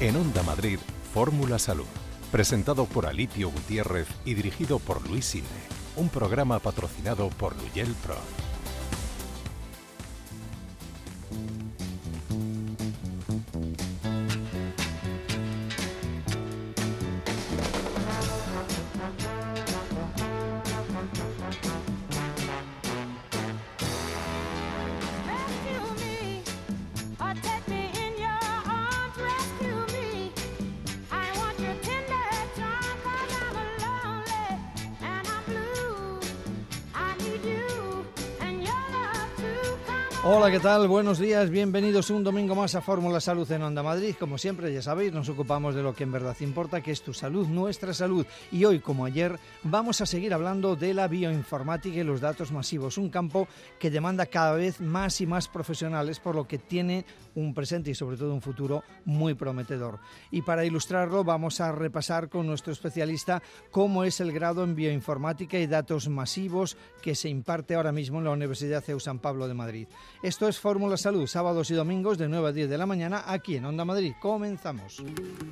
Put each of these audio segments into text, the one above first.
En Onda Madrid, Fórmula Salud. Presentado por Alipio Gutiérrez y dirigido por Luis Sinde. Un programa patrocinado por Luyel Pro. Hola, ¿qué tal? Buenos días, bienvenidos un domingo más a Fórmula Salud en Onda Madrid. Como siempre, ya sabéis, nos ocupamos de lo que en verdad importa, que es tu salud, nuestra salud. Y hoy, como ayer, vamos a seguir hablando de la bioinformática y los datos masivos, un campo que demanda cada vez más y más profesionales, por lo que tiene un presente y sobre todo un futuro muy prometedor. Y para ilustrarlo vamos a repasar con nuestro especialista cómo es el grado en bioinformática y datos masivos que se imparte ahora mismo en la Universidad CEU San Pablo de Madrid. Esto es Fórmula Salud, sábados y domingos de 9 a 10 de la mañana aquí en Onda Madrid. Comenzamos.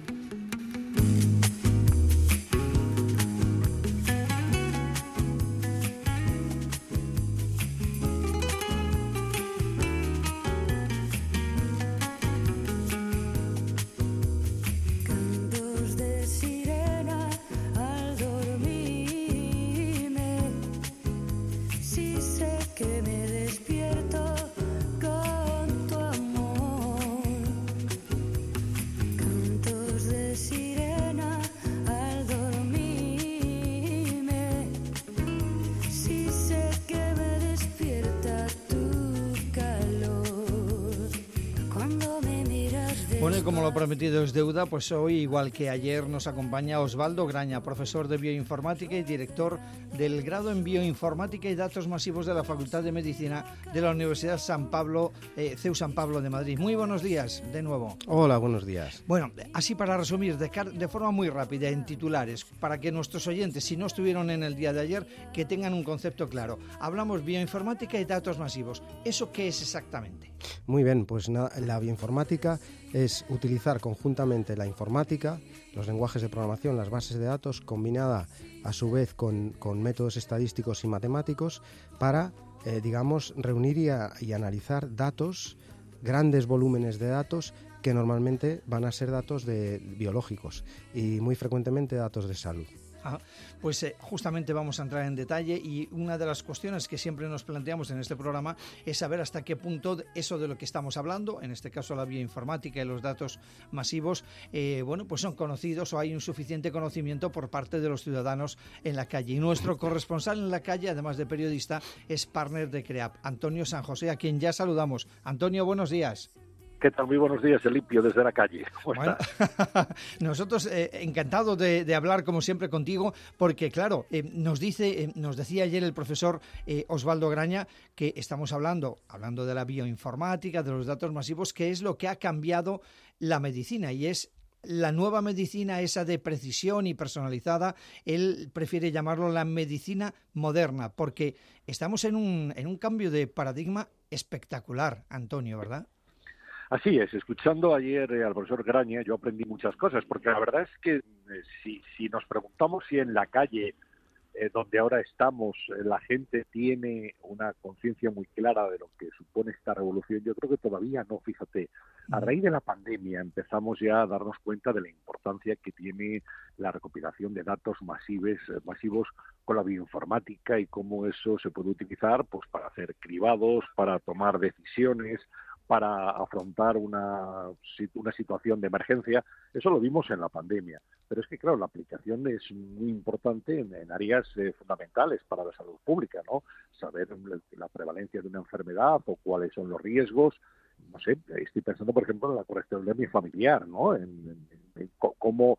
Bueno, y como lo prometido es deuda, pues hoy, igual que ayer, nos acompaña Osvaldo Graña, profesor de bioinformática y director del grado en bioinformática y datos masivos de la Facultad de Medicina de la Universidad San Pablo, CEU San Pablo de Madrid. Muy buenos días, de nuevo. Hola, buenos días. Bueno, así para resumir, de forma muy rápida, en titulares, para que nuestros oyentes, si no estuvieron en el día de ayer, que tengan un concepto claro. Hablamos bioinformática y datos masivos. ¿Eso qué es exactamente? Muy bien, pues la bioinformática es utilizar conjuntamente la informática, los lenguajes de programación, las bases de datos, combinada a su vez con métodos estadísticos y matemáticos para, reunir y analizar datos, grandes volúmenes de datos que normalmente van a ser datos biológicos y muy frecuentemente datos de salud. Pues justamente vamos a entrar en detalle y una de las cuestiones que siempre nos planteamos en este programa es saber hasta qué punto eso de lo que estamos hablando, en este caso la bioinformática y los datos masivos, pues son conocidos o hay un suficiente conocimiento por parte de los ciudadanos en la calle. Y nuestro corresponsal en la calle, además de periodista, es partner de CREAP, Antonio San José, a quien ya saludamos. Antonio, buenos días. ¿Qué tal? Muy buenos días, Alipio, desde la calle. Bueno, nosotros encantados de hablar como siempre contigo, porque claro, nos decía ayer el profesor Osvaldo Graña que estamos hablando de la bioinformática, de los datos masivos, que es lo que ha cambiado la medicina y es la nueva medicina, esa de precisión y personalizada. Él prefiere llamarlo la medicina moderna, porque estamos en un cambio de paradigma espectacular, Antonio, ¿verdad? Así es, escuchando ayer al profesor Graña yo aprendí muchas cosas, porque la verdad es que si nos preguntamos si en la calle donde ahora estamos la gente tiene una conciencia muy clara de lo que supone esta revolución, yo creo que todavía no, fíjate. A raíz de la pandemia empezamos ya a darnos cuenta de la importancia que tiene la recopilación de datos masivos con la bioinformática y cómo eso se puede utilizar pues para hacer cribados, para tomar decisiones, para afrontar una situación de emergencia. Eso lo vimos en la pandemia. Pero es que, claro, la aplicación es muy importante en áreas fundamentales para la salud pública, ¿no? Saber la prevalencia de una enfermedad o cuáles son los riesgos. No sé, estoy pensando, por ejemplo, en la corresponsabilidad familiar, ¿no? En cómo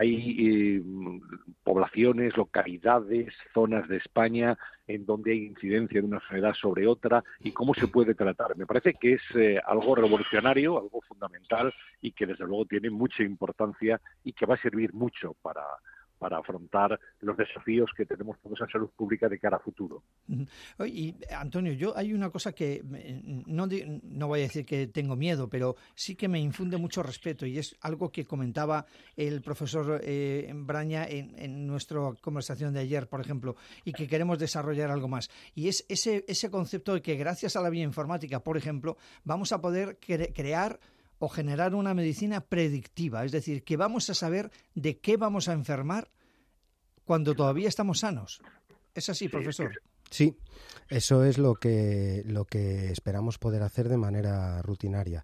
hay poblaciones, localidades, zonas de España en donde hay incidencia de una enfermedad sobre otra y cómo se puede tratar. Me parece que es algo revolucionario, algo fundamental y que desde luego tiene mucha importancia y que va a servir mucho para afrontar los desafíos que tenemos todos en salud pública de cara a futuro. Y Antonio, hay una cosa que no voy a decir que tengo miedo, pero sí que me infunde mucho respeto, y es algo que comentaba el profesor Braña en nuestra conversación de ayer, por ejemplo, y que queremos desarrollar algo más. Y es ese concepto de que gracias a la bioinformática, por ejemplo, vamos a poder crear o generar una medicina predictiva, es decir, que vamos a saber de qué vamos a enfermar cuando todavía estamos sanos. ¿Es así, profesor? Sí, eso es lo que esperamos poder hacer de manera rutinaria.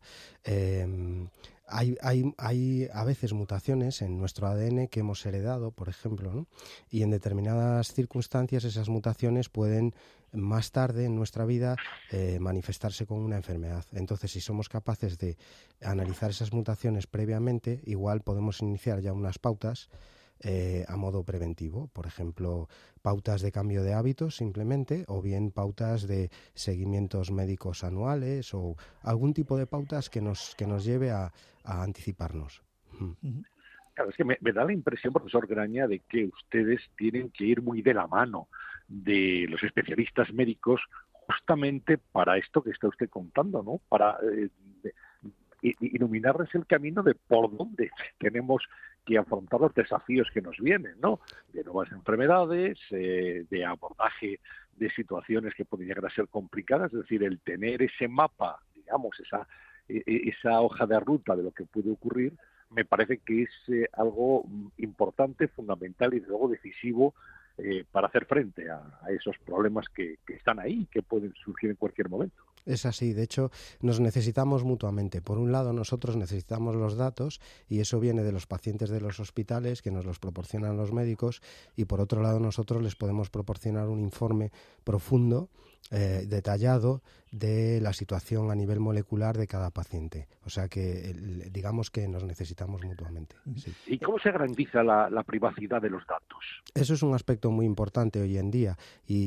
Hay a veces mutaciones en nuestro ADN que hemos heredado, por ejemplo, ¿no? Y en determinadas circunstancias esas mutaciones pueden más tarde en nuestra vida manifestarse con una enfermedad. Entonces, si somos capaces de analizar esas mutaciones previamente, igual podemos iniciar ya unas pautas a modo preventivo, por ejemplo, pautas de cambio de hábitos simplemente, o bien pautas de seguimientos médicos anuales, o algún tipo de pautas que nos lleve a anticiparnos. Claro, es que me da la impresión, profesor Graña, de que ustedes tienen que ir muy de la mano de los especialistas médicos justamente para esto que está usted contando, ¿no? Para iluminarles el camino de por dónde tenemos que afrontar los desafíos que nos vienen, ¿no? De nuevas enfermedades, de abordaje de situaciones que pueden llegar a ser complicadas, es decir, el tener ese mapa, digamos, esa hoja de ruta de lo que puede ocurrir, me parece que es algo importante, fundamental y, luego, decisivo para hacer frente a esos problemas que están ahí, que pueden surgir en cualquier momento. Es así, de hecho, nos necesitamos mutuamente. Por un lado, nosotros necesitamos los datos, y eso viene de los pacientes de los hospitales, que nos los proporcionan los médicos, y por otro lado, nosotros les podemos proporcionar un informe profundo, detallado, de la situación a nivel molecular de cada paciente. O sea que, digamos que nos necesitamos mutuamente. Sí. ¿Y cómo se garantiza la privacidad de los datos? Eso es un aspecto muy importante hoy en día,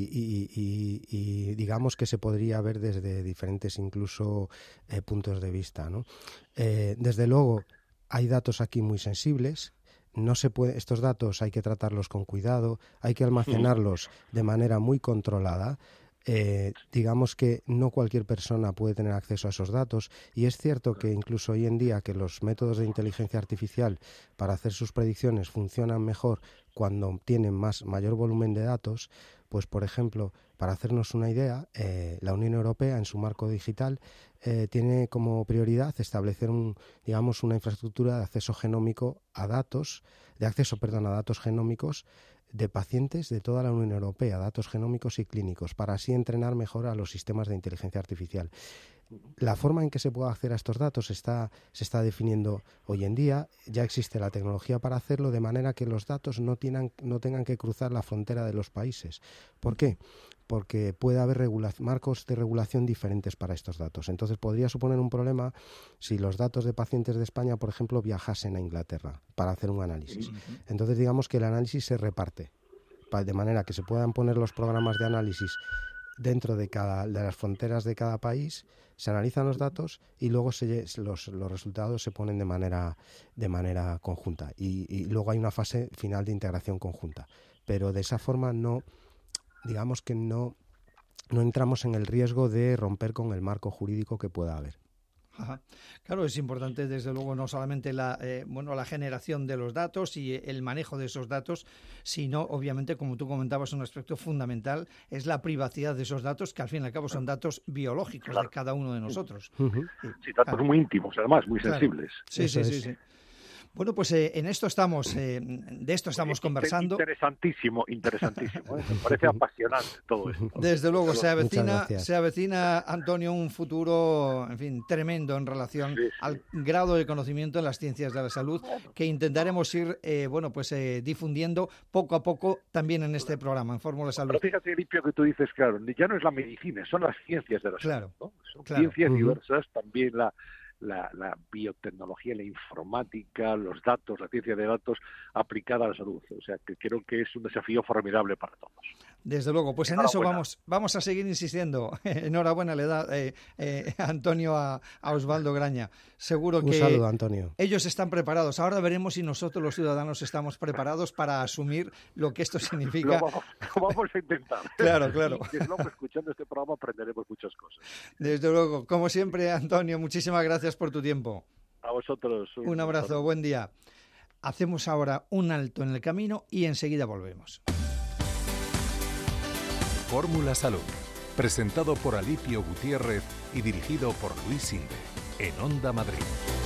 y digamos que se podría ver desde diferentes incluso puntos de vista, ¿no? Desde luego, hay datos aquí muy sensibles. No se puede, estos datos hay que tratarlos con cuidado, hay que almacenarlos de manera muy controlada. Digamos que no cualquier persona puede tener acceso a esos datos, y es cierto que incluso hoy en día que los métodos de inteligencia artificial para hacer sus predicciones funcionan mejor cuando tienen mayor volumen de datos. Pues, por ejemplo, para hacernos una idea, la Unión Europea en su marco digital tiene como prioridad establecer una infraestructura de acceso genómico a datos genómicos de pacientes de toda la Unión Europea, datos genómicos y clínicos, para así entrenar mejor a los sistemas de inteligencia artificial. La forma en que se puede acceder a estos datos se está definiendo hoy en día. Ya existe la tecnología para hacerlo, de manera que los datos no tengan que cruzar la frontera de los países. ¿Por qué? Porque puede haber marcos de regulación diferentes para estos datos. Entonces podría suponer un problema si los datos de pacientes de España, por ejemplo, viajasen a Inglaterra para hacer un análisis. Entonces, digamos que el análisis se reparte, de manera que se puedan poner los programas de análisis dentro de las fronteras de cada país, se analizan los datos y luego los resultados se ponen de manera conjunta. Y luego hay una fase final de integración conjunta. Pero de esa forma digamos que no entramos en el riesgo de romper con el marco jurídico que pueda haber. Ajá. Claro, es importante, desde luego, no solamente la generación de los datos y el manejo de esos datos, sino, obviamente, como tú comentabas, un aspecto fundamental es la privacidad de esos datos, que al fin y al cabo son datos biológicos de cada uno de nosotros. Sí, datos muy íntimos, además, muy sensibles. Sí. Bueno, pues en esto estamos, de esto estamos conversando. Interesantísimo. Me parece apasionante todo esto. Desde luego, se avecina, Antonio, un futuro, en fin, tremendo en relación al grado de conocimiento en las ciencias de la salud, que intentaremos ir, difundiendo poco a poco también en este programa, en Fórmula Salud. Pero fíjate, Limpio, que tú dices, claro, ya no es la medicina, son las ciencias de la salud, ¿no? Son ciencias diversas, también la biotecnología, la informática, los datos, la ciencia de datos aplicada a la salud. O sea, que creo que es un desafío formidable para todos. Desde luego, pues en eso vamos a seguir insistiendo. Enhorabuena le da Antonio a Osvaldo Graña. Seguro que un saludo, Antonio. Ellos están preparados. Ahora veremos si nosotros los ciudadanos estamos preparados para asumir lo que esto significa. Lo vamos a intentar. Claro. Y luego, escuchando este programa aprenderemos muchas cosas. Desde luego, como siempre, Antonio, muchísimas gracias por tu tiempo. A vosotros. Un abrazo, buen día. Hacemos ahora un alto en el camino y enseguida volvemos. Fórmula Salud, presentado por Alipio Gutiérrez y dirigido por Luis Inde, en Onda Madrid.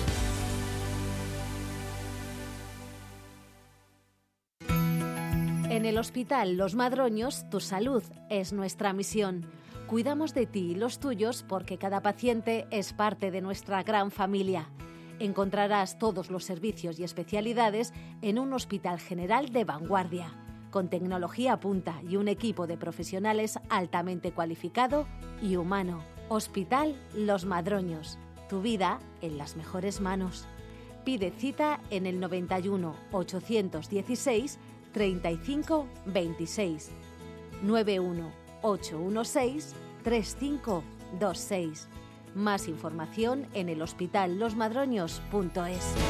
En el Hospital Los Madroños, tu salud es nuestra misión. Cuidamos de ti y los tuyos porque cada paciente es parte de nuestra gran familia. Encontrarás todos los servicios y especialidades en un hospital general de vanguardia, con tecnología punta y un equipo de profesionales altamente cualificado y humano. Hospital Los Madroños. Tu vida en las mejores manos. Pide cita en el 91 816 35 26 91 816 3526. Más información en el hospitallosmadroños.es.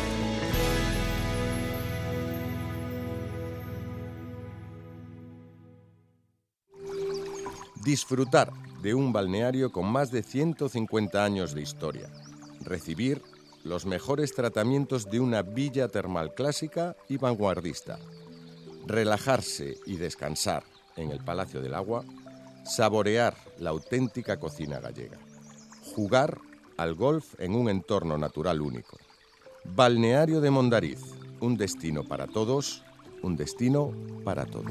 Disfrutar de un balneario con más de 150 años de historia. Recibir los mejores tratamientos de una villa termal clásica y vanguardista. Relajarse y descansar en el Palacio del Agua. Saborear la auténtica cocina gallega. Jugar al golf en un entorno natural único. Balneario de Mondariz, un destino para todos, un destino para todos.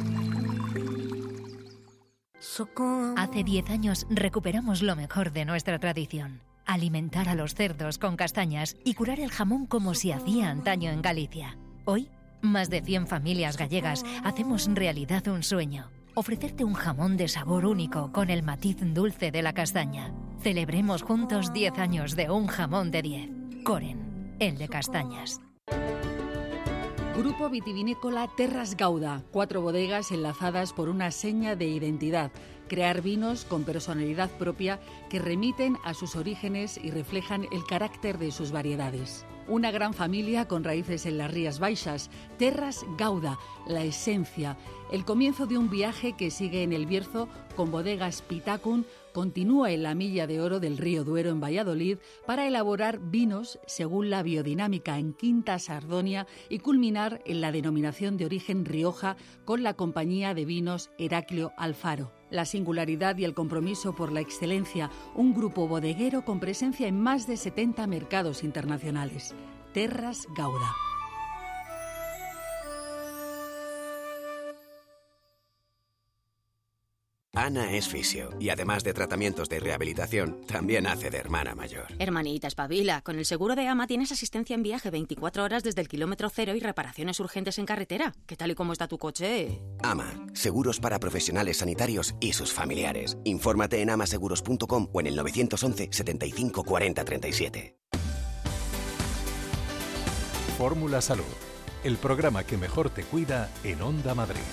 Hace 10 años recuperamos lo mejor de nuestra tradición. Alimentar a los cerdos con castañas y curar el jamón como se hacía antaño en Galicia. Hoy, más de 100 familias gallegas hacemos realidad un sueño. Ofrecerte un jamón de sabor único con el matiz dulce de la castaña. Celebremos juntos 10 años de un jamón de 10. Coren, el de castañas. Grupo vitivinícola Terras Gauda, 4 bodegas enlazadas por una seña de identidad. Crear vinos con personalidad propia que remiten a sus orígenes y reflejan el carácter de sus variedades. Una gran familia con raíces en las Rías Baixas, Terras Gauda, la esencia, el comienzo de un viaje que sigue en el Bierzo con bodegas Pitacun, continúa en la Milla de Oro del Río Duero en Valladolid para elaborar vinos según la biodinámica en Quinta Sardonia y culminar en la denominación de origen Rioja con la compañía de vinos Heraclio Alfaro. La singularidad y el compromiso por la excelencia, un grupo bodeguero con presencia en más de 70 mercados internacionales. Terras Gauda. Ana es fisio y además de tratamientos de rehabilitación, también hace de hermana mayor. Hermanita, espabila. Con el seguro de AMA tienes asistencia en viaje 24 horas desde el kilómetro cero y reparaciones urgentes en carretera. ¿Qué tal y cómo está tu coche? AMA, seguros para profesionales sanitarios y sus familiares. Infórmate en amaseguros.com o en el 911 75 40 37. Fórmula Salud, el programa que mejor te cuida en Onda Madrid.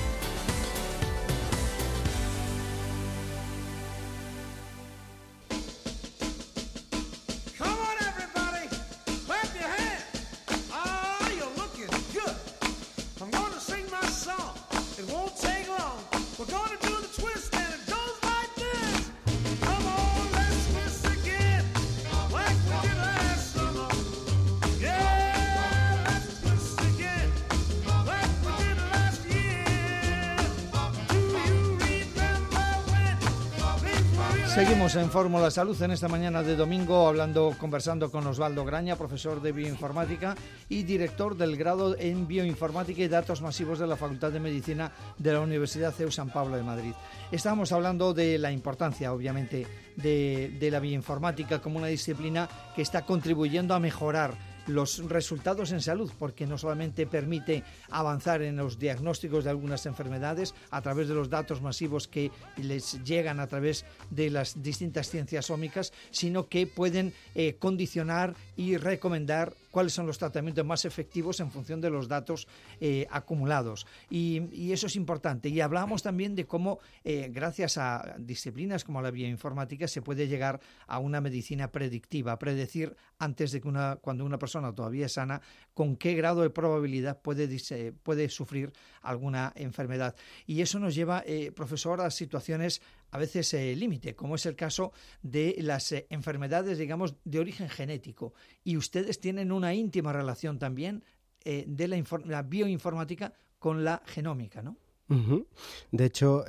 Seguimos en Fórmula Salud en esta mañana de domingo conversando con Osvaldo Graña, profesor de bioinformática y director del grado en bioinformática y datos masivos de la Facultad de Medicina de la Universidad CEU San Pablo de Madrid. Estábamos hablando de la importancia, obviamente, de la bioinformática como una disciplina que está contribuyendo a mejorar los resultados en salud, porque no solamente permite avanzar en los diagnósticos de algunas enfermedades a través de los datos masivos que les llegan a través de las distintas ciencias ómicas, sino que pueden condicionar y recomendar cuáles son los tratamientos más efectivos en función de los datos acumulados. Y eso es importante. Y hablábamos también de cómo, gracias a disciplinas como la bioinformática, se puede llegar a una medicina predictiva, predecir antes de que cuando una persona todavía es sana, con qué grado de probabilidad puede sufrir alguna enfermedad. Y eso nos lleva, profesor, a situaciones a veces límite, como es el caso de las enfermedades, digamos, de origen genético. Y ustedes tienen una íntima relación también de la bioinformática con la genómica, ¿no? Uh-huh. De hecho,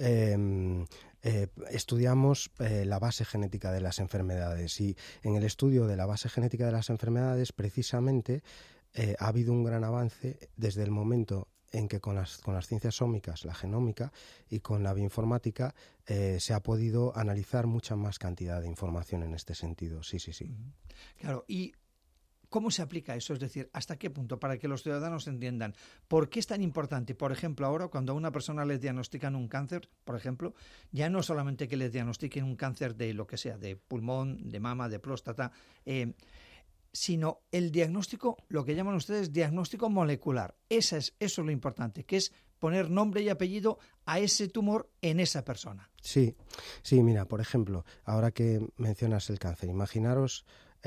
estudiamos la base genética de las enfermedades, y en el estudio de la base genética de las enfermedades precisamente ha habido un gran avance desde el momento en que con las ciencias ómicas, la genómica, y con la bioinformática se ha podido analizar mucha más cantidad de información en este sentido. Sí. Claro, y ¿cómo se aplica eso? Es decir, ¿hasta qué punto? Para que los ciudadanos entiendan. ¿Por qué es tan importante? Por ejemplo, ahora cuando a una persona le diagnostican un cáncer, por ejemplo, ya no solamente que le diagnostiquen un cáncer de lo que sea, de pulmón, de mama, de próstata, sino el diagnóstico, lo que llaman ustedes diagnóstico molecular. Eso es lo importante, que es poner nombre y apellido a ese tumor en esa persona. Sí, mira, por ejemplo, ahora que mencionas el cáncer, imaginaros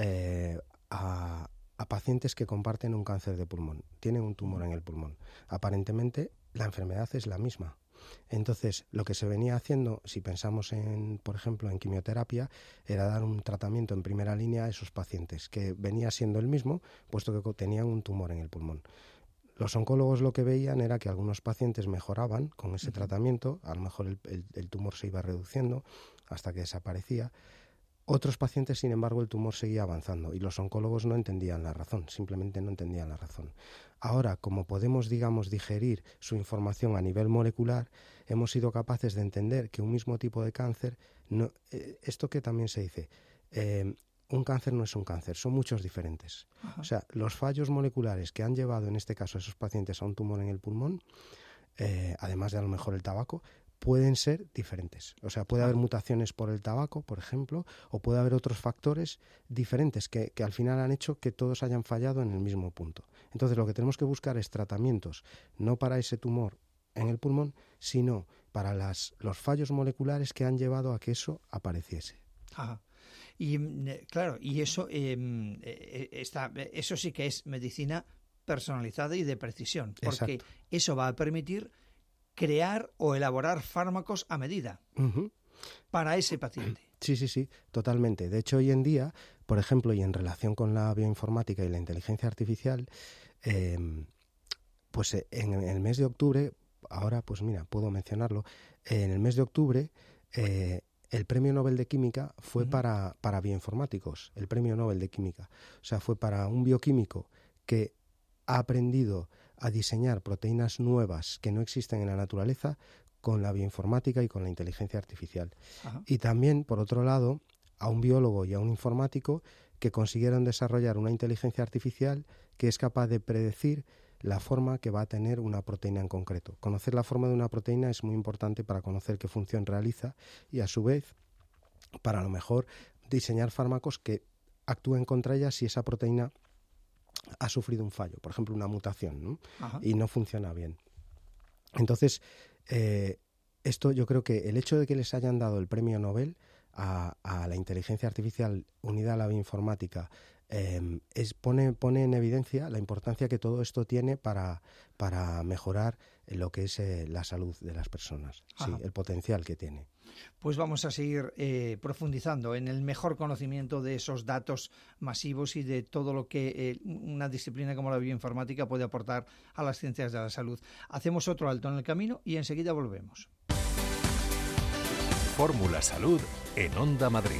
a pacientes que comparten un cáncer de pulmón, tienen un tumor en el pulmón. Aparentemente la enfermedad es la misma. Entonces, lo que se venía haciendo, si pensamos por ejemplo, en quimioterapia, era dar un tratamiento en primera línea a esos pacientes, que venía siendo el mismo, puesto que tenían un tumor en el pulmón. Los oncólogos lo que veían era que algunos pacientes mejoraban con ese tratamiento, a lo mejor el tumor se iba reduciendo hasta que desaparecía. Otros pacientes, sin embargo, el tumor seguía avanzando y los oncólogos no entendían la razón, simplemente no entendían la razón. Ahora, como podemos, digamos, digerir su información a nivel molecular, hemos sido capaces de entender que un mismo tipo de cáncer, esto que también se dice, un cáncer no es un cáncer, son muchos diferentes. Ajá. O sea, los fallos moleculares que han llevado, en este caso, a esos pacientes a un tumor en el pulmón, además de a lo mejor el tabaco, pueden ser diferentes. O sea, puede haber mutaciones por el tabaco, por ejemplo, o puede haber otros factores diferentes que al final han hecho que todos hayan fallado en el mismo punto. Entonces, lo que tenemos que buscar es tratamientos, no para ese tumor en el pulmón, sino para los fallos moleculares que han llevado a que eso apareciese. Ajá. Y claro, y eso, eso sí que es medicina personalizada y de precisión, porque exacto, eso va a permitir crear o elaborar fármacos a medida para ese paciente. Sí, totalmente. De hecho, hoy en día, por ejemplo, y en relación con la bioinformática y la inteligencia artificial, pues en el mes de octubre, ahora pues mira, puedo mencionarlo, en el mes de octubre el Premio Nobel de Química fue para bioinformáticos, el Premio Nobel de Química. O sea, fue para un bioquímico que ha aprendido a diseñar proteínas nuevas que no existen en la naturaleza con la bioinformática y con la inteligencia artificial. Ajá. Y también, por otro lado, a un biólogo y a un informático que consiguieron desarrollar una inteligencia artificial que es capaz de predecir la forma que va a tener una proteína en concreto. Conocer la forma de una proteína es muy importante para conocer qué función realiza y, a su vez, para a lo mejor diseñar fármacos que actúen contra ella si esa proteína ha sufrido un fallo, por ejemplo una mutación, ¿no? Y no funciona bien. Entonces, esto yo creo que el hecho de que les hayan dado el premio Nobel a la inteligencia artificial unida a la bioinformática pone en evidencia la importancia que todo esto tiene para mejorar lo que es la salud de las personas, sí, el potencial que tiene. Pues vamos a seguir profundizando en el mejor conocimiento de esos datos masivos y de todo lo que una disciplina como la bioinformática puede aportar a las ciencias de la salud. Hacemos otro alto en el camino y enseguida volvemos. Fórmula Salud en Onda Madrid.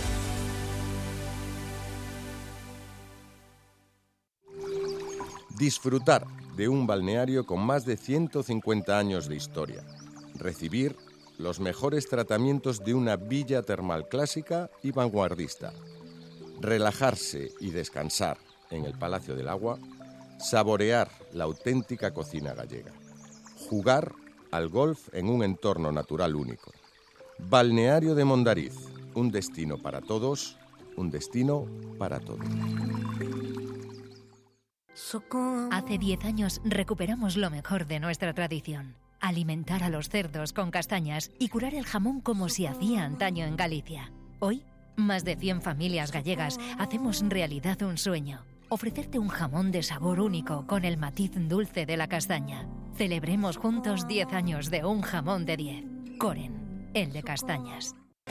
Disfrutar de un balneario con más de 150 años de historia. Recibir los mejores tratamientos de una villa termal clásica y vanguardista. Relajarse y descansar en el Palacio del Agua. Saborear la auténtica cocina gallega. Jugar al golf en un entorno natural único. Balneario de Mondariz, un destino para todos, un destino para todos. Hace 10 años recuperamos lo mejor de nuestra tradición. Alimentar a los cerdos con castañas y curar el jamón como se hacía antaño en Galicia. Hoy, más de 100 familias gallegas hacemos realidad un sueño. Ofrecerte un jamón de sabor único con el matiz dulce de la castaña. Celebremos juntos 10 años de un jamón de 10. Coren, el de castañas.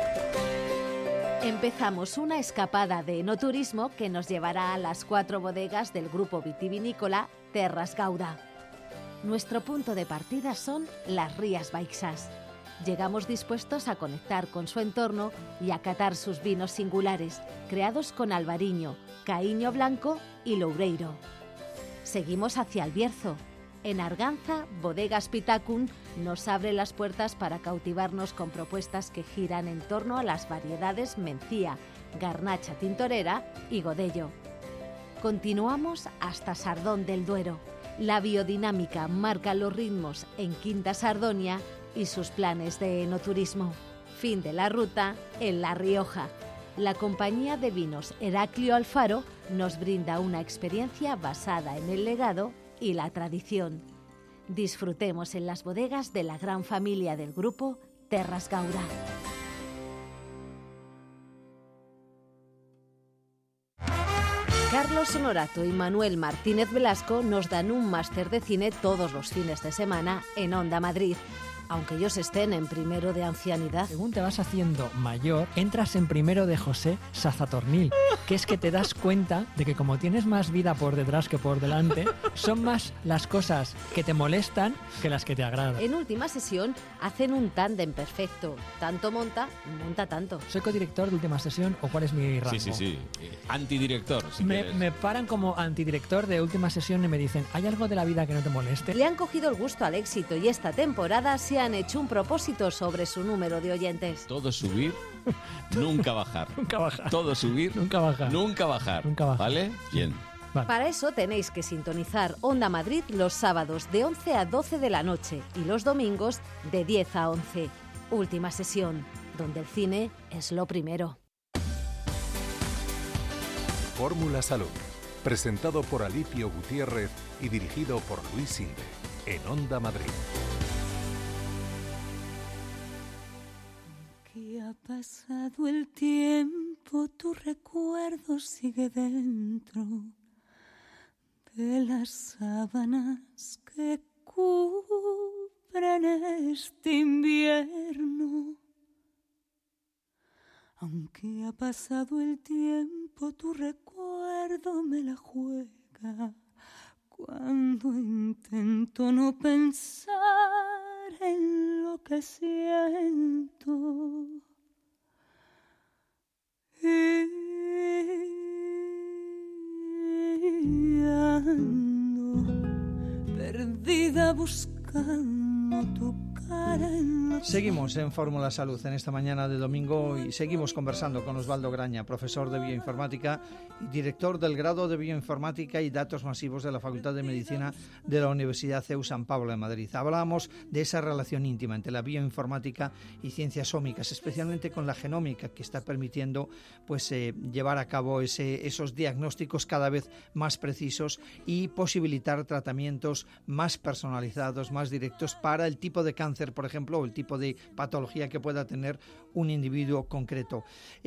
Empezamos una escapada de enoturismo que nos llevará a las 4 bodegas del grupo vitivinícola Terras Gauda. Nuestro punto de partida son las Rías Baixas. Llegamos dispuestos a conectar con su entorno y a catar sus vinos singulares, creados con albariño, caíño blanco y loureiro. Seguimos hacia el Bierzo. En Arganza, Bodegas Pitacun nos abre las puertas para cautivarnos con propuestas que giran en torno a las variedades Mencía, Garnacha Tintorera y Godello. Continuamos hasta Sardón del Duero. La biodinámica marca los ritmos en Quinta Sardonia y sus planes de enoturismo. Fin de la ruta en La Rioja. La compañía de vinos Heraclio Alfaro nos brinda una experiencia basada en el legado y la tradición. Disfrutemos en las bodegas de la gran familia del grupo Terras Gauda. Carlos Honorato y Manuel Martínez Velasco nos dan un máster de cine todos los fines de semana en Onda Madrid, aunque ellos estén en primero de ancianidad. Según te vas haciendo mayor, entras en primero de José Sazatornil, que es que te das cuenta de que como tienes más vida por detrás que por delante, son más las cosas que te molestan que las que te agradan. En Última Sesión hacen un tándem perfecto. Tanto monta tanto. ¿Soy codirector de Última Sesión o cuál es mi rango? Sí. Antidirector, si quieres. Me paran como antidirector de Última Sesión y me dicen, ¿hay algo de la vida que no te moleste? Le han cogido el gusto al éxito y esta temporada se han hecho un propósito sobre su número de oyentes. Todo subir, nunca bajar. Nunca bajar. Todo subir, nunca bajar. Nunca bajar. Nunca bajar. ¿Vale? Bien. Vale. Para eso tenéis que sintonizar Onda Madrid los sábados de 11 a 12 de la noche y los domingos de 10 a 11. Última Sesión, donde el cine es lo primero. Fórmula Salud, presentado por Alipio Gutiérrez y dirigido por Luis Inde, en Onda Madrid. Que ha pasado el tiempo, tu recuerdo sigue dentro de las sábanas que cubren este invierno. Aunque ha pasado el tiempo, tu recuerdo me la juega cuando intento no pensar en lo que siento. Y ando perdida buscando tu cara en la... Seguimos en Fórmula Salud en esta mañana de domingo y seguimos conversando con Osvaldo Graña, profesor de bioinformática y director del grado de bioinformática y datos masivos de la Facultad de Medicina de la Universidad CEU San Pablo de Madrid. Hablábamos de esa relación íntima entre la bioinformática y ciencias ómicas, especialmente con la genómica, que está permitiendo llevar a cabo esos diagnósticos cada vez más precisos y posibilitar tratamientos más personalizados, más directos para el tipo de cáncer, por ejemplo, o el tipo de patología que pueda tener un individuo concreto.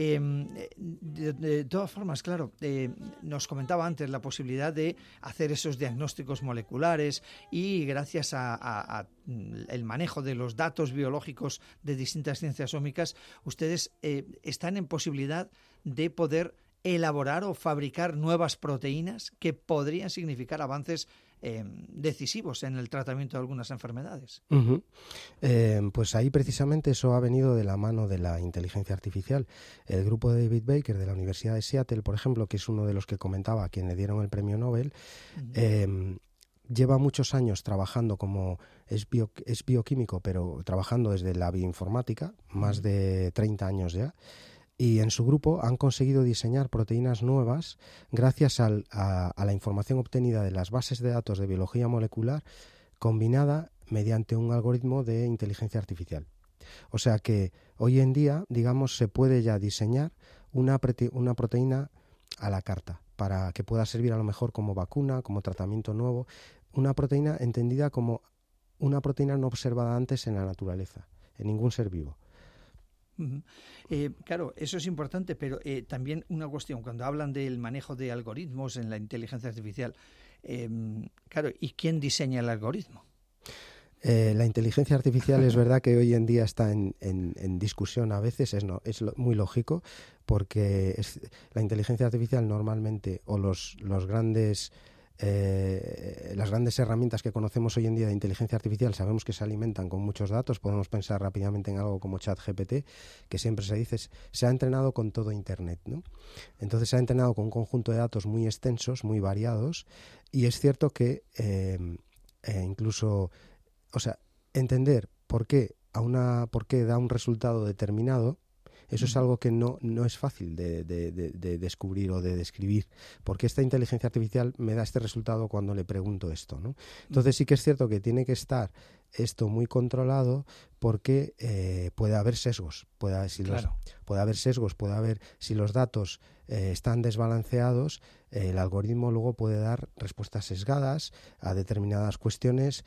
De todas formas, claro, nos comentaba antes la posibilidad de hacer esos diagnósticos moleculares y gracias a el manejo de los datos biológicos de distintas ciencias ómicas, ustedes están en posibilidad de poder elaborar o fabricar nuevas proteínas que podrían significar avances decisivos en el tratamiento de algunas enfermedades. Uh-huh. Pues ahí precisamente eso ha venido de la mano de la inteligencia artificial. El grupo de David Baker de la Universidad de Seattle, por ejemplo, que es uno de los que comentaba, a quien le dieron el premio Nobel, lleva muchos años trabajando es bioquímico, pero trabajando desde la bioinformática, más de 30 años ya. Y en su grupo han conseguido diseñar proteínas nuevas gracias a la información obtenida de las bases de datos de biología molecular combinada mediante un algoritmo de inteligencia artificial. O sea que hoy en día, digamos, se puede ya diseñar una proteína a la carta para que pueda servir a lo mejor como vacuna, como tratamiento nuevo. Una proteína entendida como una proteína no observada antes en la naturaleza, en ningún ser vivo. Claro, eso es importante, pero también una cuestión, cuando hablan del manejo de algoritmos en la inteligencia artificial, claro, ¿y quién diseña el algoritmo? La inteligencia artificial es verdad que hoy en día está en discusión a veces, es muy lógico, porque la inteligencia artificial normalmente, o las grandes herramientas que conocemos hoy en día de inteligencia artificial, sabemos que se alimentan con muchos datos. Podemos pensar rápidamente en algo como ChatGPT, que siempre se dice, se ha entrenado con todo Internet, ¿no? Entonces se ha entrenado con un conjunto de datos muy extensos, muy variados, y es cierto que incluso, o sea, entender por qué da un resultado determinado, eso es algo que no es fácil de descubrir o de describir. ¿Por qué esta inteligencia artificial me da este resultado cuando le pregunto esto, ¿no? Entonces sí que es cierto que tiene que estar esto muy controlado, porque puede haber sesgos. Puede haber, si los datos están desbalanceados, el algoritmo luego puede dar respuestas sesgadas a determinadas cuestiones,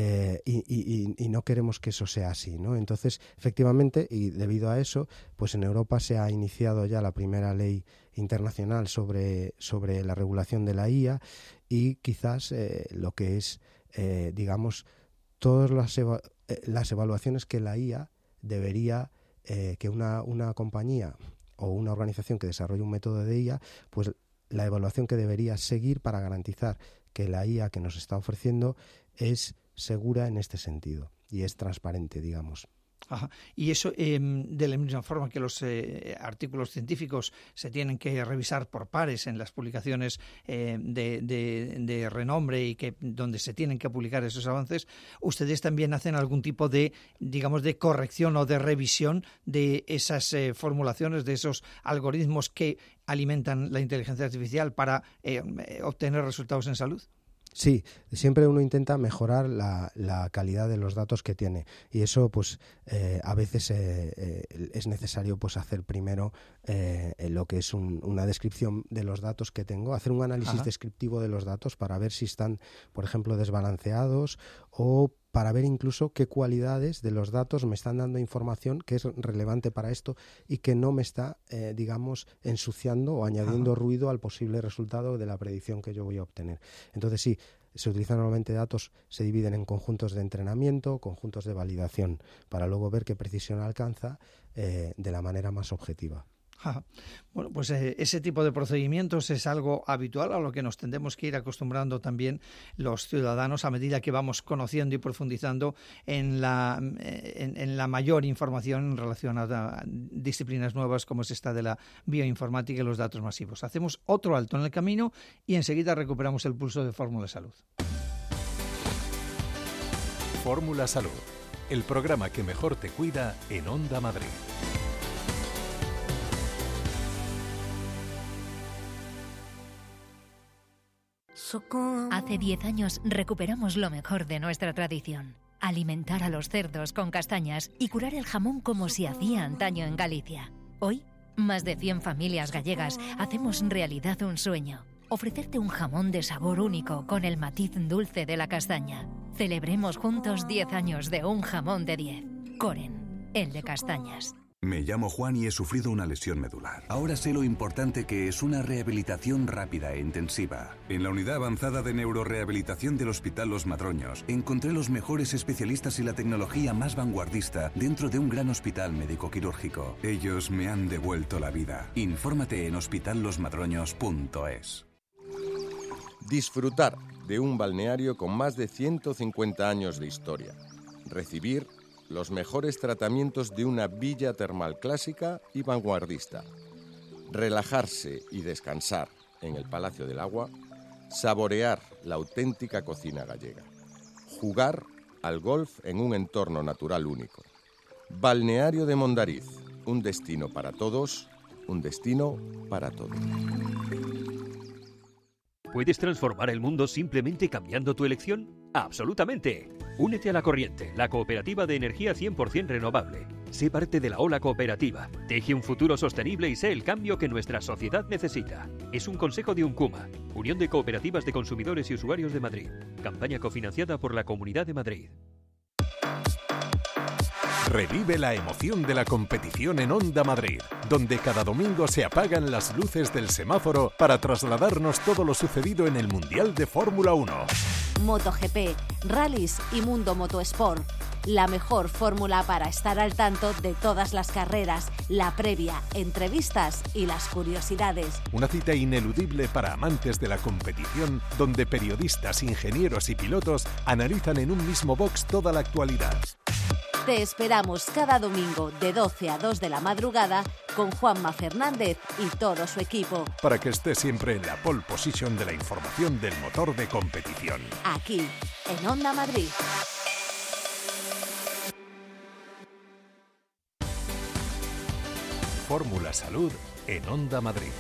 y no queremos que eso sea así, ¿no? Entonces, efectivamente, y debido a eso, pues en Europa se ha iniciado ya la primera ley internacional sobre la regulación de la IA, y quizás lo que es, digamos, todas las evaluaciones que la IA debería, que una compañía o una organización que desarrolle un método de IA, pues la evaluación que debería seguir para garantizar que la IA que nos está ofreciendo es segura en este sentido y es transparente, digamos. Ajá. Y eso, de la misma forma que los artículos científicos se tienen que revisar por pares en las publicaciones de renombre y donde se tienen que publicar esos avances, ustedes también hacen algún tipo de, digamos, de corrección o de revisión de esas formulaciones, de esos algoritmos que alimentan la inteligencia artificial para obtener resultados en salud. Sí, siempre uno intenta mejorar la calidad de los datos que tiene, y eso pues a veces es necesario pues hacer primero lo que es una descripción de los datos que tengo, hacer un análisis descriptivo de los datos para ver si están, por ejemplo, desbalanceados, o para ver incluso qué cualidades de los datos me están dando información que es relevante para esto y que no me está, digamos, ensuciando o añadiendo ruido al posible resultado de la predicción que yo voy a obtener. Entonces sí, se utilizan normalmente datos, se dividen en conjuntos de entrenamiento, conjuntos de validación, para luego ver qué precisión alcanza de la manera más objetiva. Bueno, pues ese tipo de procedimientos es algo habitual a lo que nos tendremos que ir acostumbrando también los ciudadanos a medida que vamos conociendo y profundizando en la mayor información en relación a disciplinas nuevas como es esta de la bioinformática y los datos masivos. Hacemos otro alto en el camino y enseguida recuperamos el pulso de Fórmula Salud. Fórmula Salud, el programa que mejor te cuida en Onda Madrid. Hace 10 años recuperamos lo mejor de nuestra tradición. Alimentar a los cerdos con castañas y curar el jamón como se hacía antaño en Galicia. Hoy, más de 100 familias gallegas hacemos realidad un sueño. Ofrecerte un jamón de sabor único con el matiz dulce de la castaña. Celebremos juntos 10 años de un jamón de 10. Coren, el de castañas. Me llamo Juan y he sufrido una lesión medular. Ahora sé lo importante que es una rehabilitación rápida e intensiva. En la unidad avanzada de neurorehabilitación del Hospital Los Madroños encontré los mejores especialistas y la tecnología más vanguardista dentro de un gran hospital médico-quirúrgico. Ellos me han devuelto la vida. Infórmate en hospitallosmadroños.es. Disfrutar de un balneario con más de 150 años de historia. Recibir los mejores tratamientos de una villa termal clásica y vanguardista. Relajarse y descansar en el Palacio del Agua. Saborear la auténtica cocina gallega. Jugar al golf en un entorno natural único. Balneario de Mondariz, un destino para todos, un destino para todos. ¿Puedes transformar el mundo simplemente cambiando tu elección? ¡Absolutamente! Únete a La Corriente, la cooperativa de energía 100% renovable. Sé parte de la ola cooperativa. Teje un futuro sostenible y sé el cambio que nuestra sociedad necesita. Es un consejo de Uncuma, Unión de Cooperativas de Consumidores y Usuarios de Madrid. Campaña cofinanciada por la Comunidad de Madrid. Revive la emoción de la competición en Onda Madrid, donde cada domingo se apagan las luces del semáforo para trasladarnos todo lo sucedido en el Mundial de Fórmula 1. MotoGP, rallies y Mundo Motosport. La mejor fórmula para estar al tanto de todas las carreras, la previa, entrevistas y las curiosidades. Una cita ineludible para amantes de la competición, donde periodistas, ingenieros y pilotos analizan en un mismo box toda la actualidad. Te esperamos cada domingo de 12 a 2 de la madrugada con Juanma Fernández y todo su equipo. Para que estés siempre en la pole position de la información del motor de competición. Aquí, en Onda Madrid. Fórmula Salud en Onda Madrid.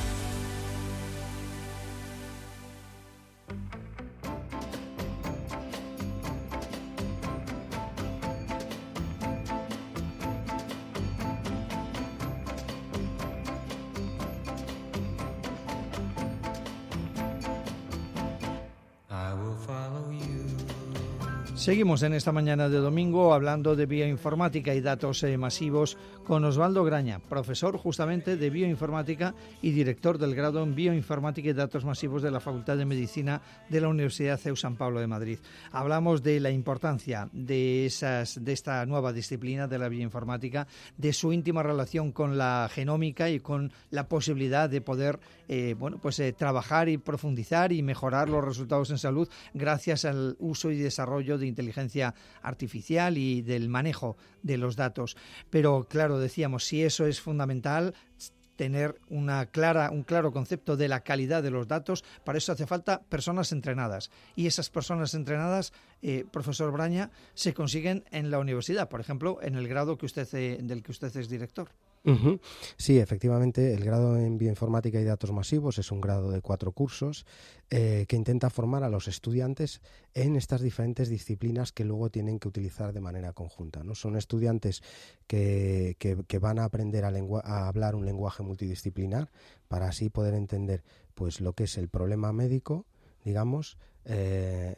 Seguimos en esta mañana de domingo hablando de bioinformática y datos masivos con Osvaldo Graña, profesor justamente de bioinformática y director del grado en bioinformática y datos masivos de la Facultad de Medicina de la Universidad CEU San Pablo de Madrid. Hablamos de la importancia de esta nueva disciplina de la bioinformática, de su íntima relación con la genómica y con la posibilidad de poder trabajar y profundizar y mejorar los resultados en salud gracias al uso y desarrollo de inteligencia artificial y del manejo de los datos. Pero claro, decíamos, si eso es fundamental, tener un claro concepto de la calidad de los datos, para eso hace falta personas entrenadas. Y esas personas entrenadas, profesor Braña, se consiguen en la universidad, por ejemplo, en el grado del que usted es director. Uh-huh. Sí, efectivamente, el grado en bioinformática y datos masivos es un grado de 4 cursos que intenta formar a los estudiantes en estas diferentes disciplinas que luego tienen que utilizar de manera conjunta, ¿no? Son estudiantes que van a aprender a hablar un lenguaje multidisciplinar para así poder entender pues lo que es el problema médico, digamos, el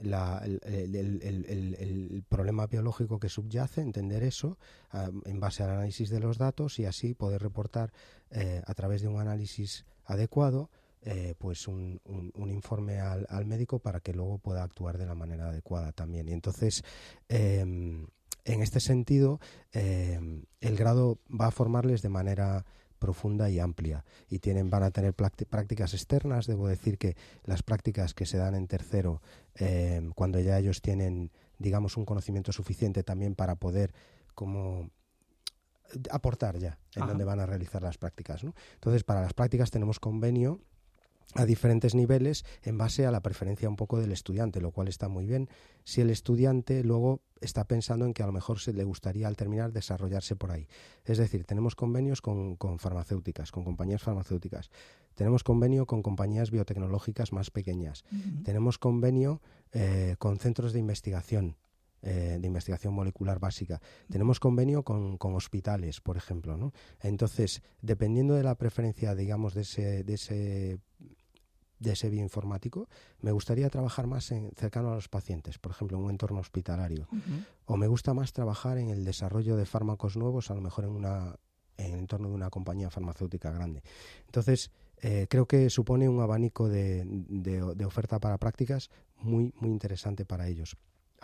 problema biológico que subyace, entender eso en base al análisis de los datos y así poder reportar a través de un análisis adecuado pues un informe al médico para que luego pueda actuar de la manera adecuada también. Y entonces en este sentido el grado va a formarles de manera profunda y amplia y van a tener prácticas externas. Debo decir que las prácticas que se dan en tercero, cuando ya ellos tienen, digamos, un conocimiento suficiente también para poder como aportar ya en donde van a realizar las prácticas, ¿no? Entonces, para las prácticas tenemos convenio a diferentes niveles en base a la preferencia un poco del estudiante, lo cual está muy bien si el estudiante luego está pensando en que a lo mejor le gustaría al terminar desarrollarse por ahí. Es decir, tenemos convenios con farmacéuticas, con compañías farmacéuticas, tenemos convenio con compañías biotecnológicas más pequeñas, tenemos convenio con centros de investigación molecular básica. Tenemos convenio con hospitales, por ejemplo, ¿no? Entonces, dependiendo de la preferencia, digamos, de ese bioinformático, me gustaría trabajar más cercano a los pacientes, por ejemplo, en un entorno hospitalario. O me gusta más trabajar en el desarrollo de fármacos nuevos, a lo mejor en el entorno de una compañía farmacéutica grande. Entonces, creo que supone un abanico de oferta para prácticas muy, muy interesante para ellos.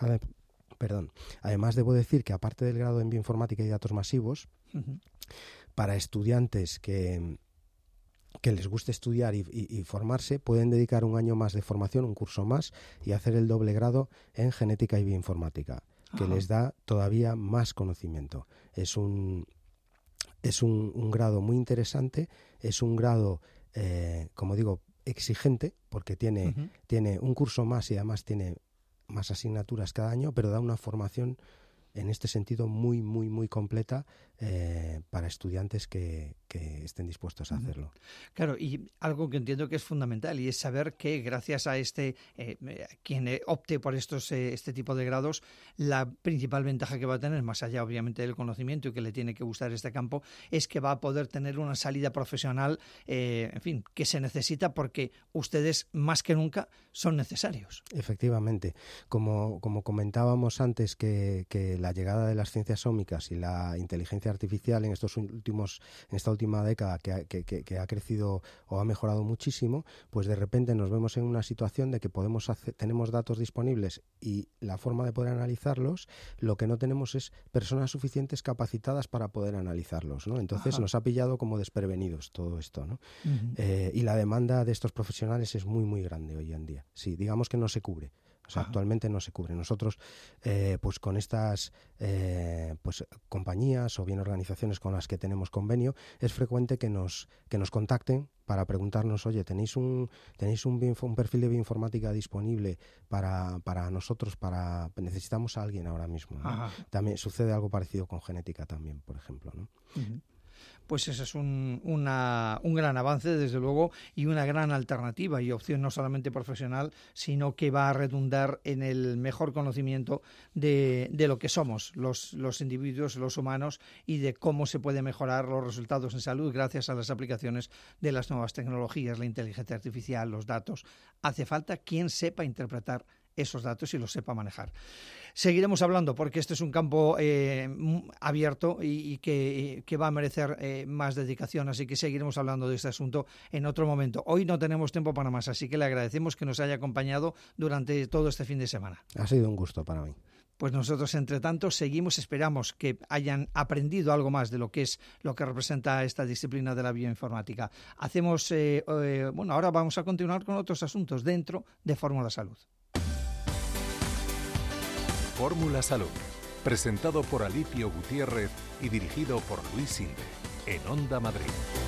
Además, debo decir que aparte del grado en bioinformática y datos masivos, para estudiantes que les guste estudiar y formarse, pueden dedicar un año más de formación, un curso más, y hacer el doble grado en genética y bioinformática, que les da todavía más conocimiento. Es un grado muy interesante, es un grado, como digo, exigente, porque tiene un curso más y además tiene más asignaturas cada año, pero da una formación en este sentido muy, muy, muy completa para estudiantes que estén dispuestos a hacerlo. Claro, y algo que entiendo que es fundamental y es saber que gracias a quien opte por este tipo de grados, la principal ventaja que va a tener, más allá obviamente del conocimiento y que le tiene que gustar este campo, es que va a poder tener una salida profesional, en fin, que se necesita porque ustedes más que nunca son necesarios. Efectivamente, como comentábamos antes que la llegada de las ciencias ómicas y la inteligencia artificial en esta última década que ha crecido o ha mejorado muchísimo, pues de repente nos vemos en una situación de que tenemos datos disponibles y la forma de poder analizarlos, lo que no tenemos es personas suficientes capacitadas para poder analizarlos, ¿no? Entonces nos ha pillado como desprevenidos todo esto, ¿no? Y la demanda de estos profesionales es muy, muy grande hoy en día. Sí, digamos que no se cubre. O sea, actualmente no se cubre. Nosotros, pues con estas pues compañías o bien organizaciones con las que tenemos convenio, es frecuente que nos contacten para preguntarnos, oye, ¿tenéis un perfil de bioinformática disponible para nosotros? Necesitamos a alguien ahora mismo, ¿no? También sucede algo parecido con genética también, por ejemplo, ¿no? Pues ese es un gran avance, desde luego, y una gran alternativa y opción no solamente profesional, sino que va a redundar en el mejor conocimiento de lo que somos los individuos, los humanos, y de cómo se puede mejorar los resultados en salud gracias a las aplicaciones de las nuevas tecnologías, la inteligencia artificial, los datos. Hace falta quien sepa interpretar esos datos y los sepa manejar. Seguiremos hablando porque este es un campo abierto y que va a merecer más dedicación, así que seguiremos hablando de este asunto en otro momento. Hoy no tenemos tiempo para más, así que le agradecemos que nos haya acompañado durante todo este fin de semana. Ha sido un gusto para mí. Pues nosotros, entre tanto, esperamos que hayan aprendido algo más de lo que representa esta disciplina de la bioinformática. Ahora vamos a continuar con otros asuntos dentro de Fórmula Salud. Fórmula Salud, presentado por Alipio Gutiérrez y dirigido por Luis Sinde, en Onda Madrid.